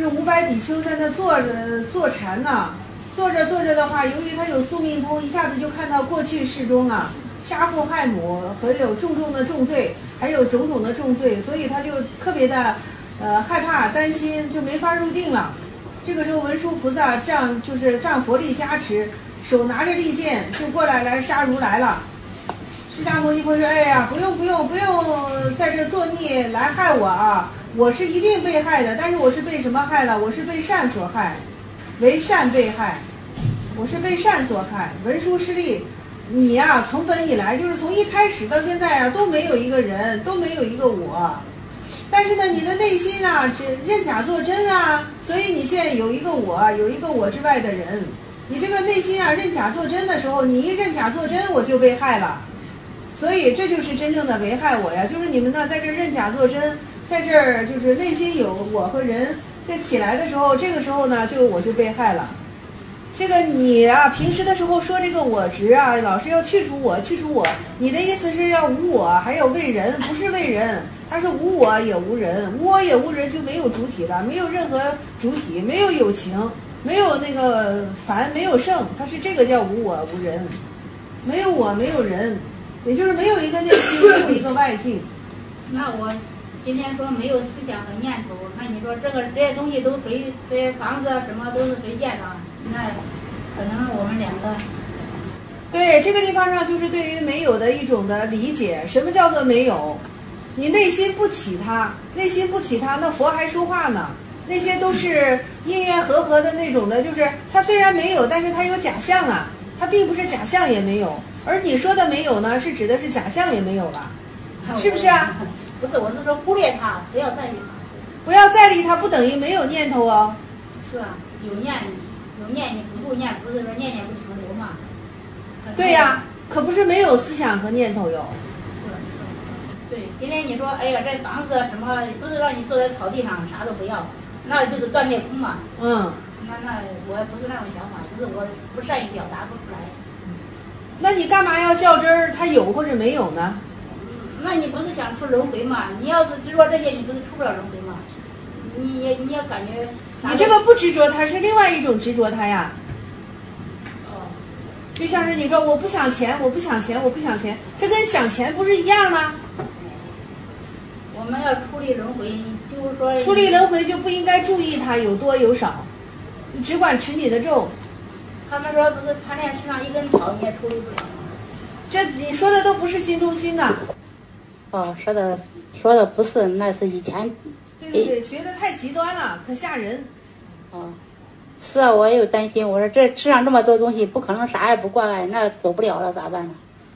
就是500比丘在那坐着坐禅呢，坐着的话，由于他有宿命通，一下子就看到过去世中啊，杀父害母和有重重的重罪，还有种种的重罪，所以他就特别的害怕担心，就没法入定了。这个时候文殊菩萨仗佛力加持，手拿着利剑就过来杀如来了。释迦牟尼佛说：“哎呀，不用在这作孽来害我啊！我是一定被害的，但是我是被什么害了？我是被善所害，为善被害，我是被善所害。文殊师利，你呀，从本以来就是从一开始到现在啊，都没有一个人，都没有一个我。但是呢，你的内心啊，认假作真啊，所以你现在有一个我，有一个我之外的人。你这个内心啊，认假作真的时候，你一认假作真，我就被害了。所以这就是真正的危害我呀，就是你们呢在这认假作真，在这儿就是内心有我和人，这起来的时候，这个时候呢，我就被害了。这个你啊，平时的时候说这个我执啊，老是要去除我，你的意思是要无我，还有为人，不是为人，它是无我也无人，无我也无人就没有主体了，没有任何主体，没有友情，没有那个凡，没有圣，它是这个叫无我无人，没有我，没有人。也就是没有一个内心，没有一个外境。 那我今天说没有思想和念头，那你说这些东西都随这些房子什么都是随建的，那可能我们两个。 对，这个地方上就是对于没有的一种的理解。什么叫做没有？你内心不起它，那佛还说话呢。那些都是因缘和合的那种的，就是它虽然没有，但是它有假象啊，它并不是假象也没有。而你说的没有呢，是指的是假象也没有了，是不是啊？ 不是，我是说忽略它，不要在意它。 不要在意它，不等于没有念头哦。 是啊，有念你不住念，不是说念不成流嘛？ 对呀，可不是没有思想和念头哟。 是。对，今天你说，哎呀，这房子什么，不是让你坐在草地上啥都不要，那就是断灭空嘛。那我也不是那种想法，只是我不善于表达不出来。 那你干嘛要较真儿？它有或者没有呢？ 那你不是想出轮回嘛？你要是执着这些，你不是出不了轮回嘛？你也感觉你这个不执着它，是另外一种执着它呀。就像是你说我不想钱，这跟想钱不是一样吗？ 我们要出离轮回，就是说出离轮回就不应该注意它有多有少，你只管持你的咒。 他们说不是贪恋世上一根草，你也处理不了吗？ 这你说的都不是心中心呐。 说的不是，那是以前。 对，学的太极端了，可吓人。 是啊，我也有担心。我说这世上这么多东西，不可能啥也不挂碍，那走不了了，咋办呢？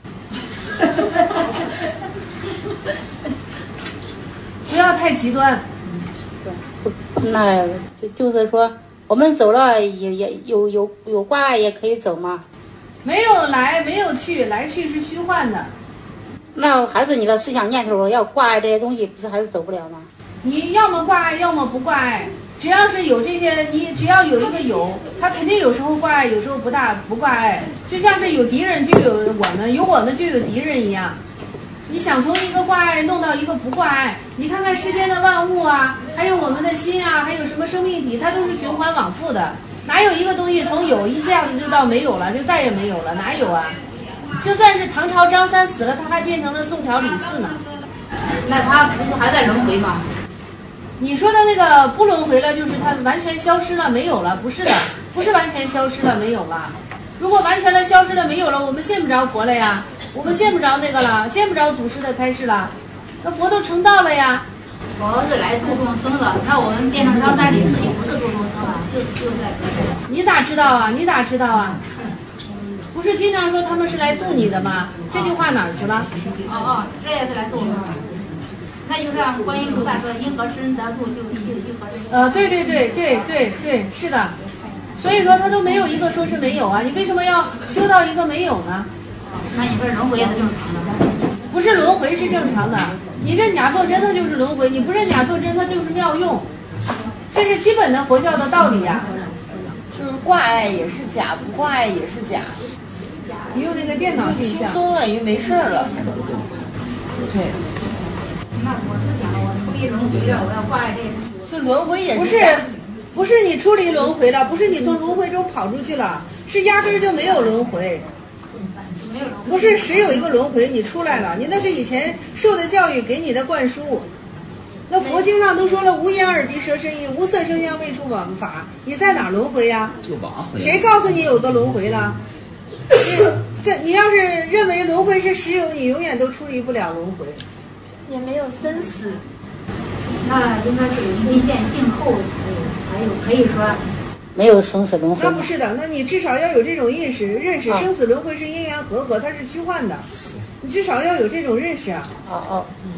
不要太极端。 那就是说。我们走了也有挂碍也可以走吗？ 没有来没有去，来去是虚幻的。 那还是你的思想念头要挂碍这些东西，不是还是走不了吗？ 你要么挂碍，要么不挂碍。只要是有这些，你只要有一个有，他肯定有时候挂碍，有时候不挂碍。就像是有敌人就有我们，有我们就有敌人一样。你想从一个挂碍弄到一个不挂碍，你看看世间的万物啊，还有我们的心啊，还有什么生命体，它都是循环往复的，哪有一个东西从有一下子就到没有了，就再也没有了，哪有啊？就算是唐朝张三死了，他还变成了宋朝李四呢。 那他不是还在轮回吗？ 你说的那个不轮回了，就是他完全消失了，没有了，不是的，不是完全消失了，没有了。如果完全的消失了，没有了，我们见不着佛了呀。我们见不着那个了，见不着祖师的开示了，那佛都成道了呀。 佛是来度众生的，那我们变成张三李四就不是度众生了，就在。 你咋知道啊？不是经常说他们是来度你的吗？这句话哪儿去了？ 这也是来度我们的。那就像观音菩萨说，因何施人得度，就因何施。 对，是的。所以说他都没有一个说是没有啊，你为什么要修到一个没有呢？ 那你说轮回也是正常的？ 不是轮回是正常的，你认假作真它就是轮回，你不认假作真它就是妙用，这是基本的佛教的道理呀。 就是挂碍也是假，不挂碍也是假。 你用那个电脑镜像， 轻松了，因为没事儿了。对。 那我是想我出离轮回了，我要挂碍这些。 这轮回也是。 不是， 不是你出离轮回了，不是你从轮回中跑出去了，是压根儿就没有轮回。不是谁有一个轮回，你出来了，你那是以前受的教育给你的灌输。那佛经上都说了，无眼耳鼻舌身意，无色声香味触法，你在哪轮回呀？谁告诉你有个轮回了？你要是认为轮回是实有，你永远都出离不了轮回。 也没有生死。 那应该是离变性后才有，可以说没有生死轮回。 那不是的，那你至少要有这种认识，生死轮回是因缘和合，它是虚幻的，你至少要有这种认识啊。 哦。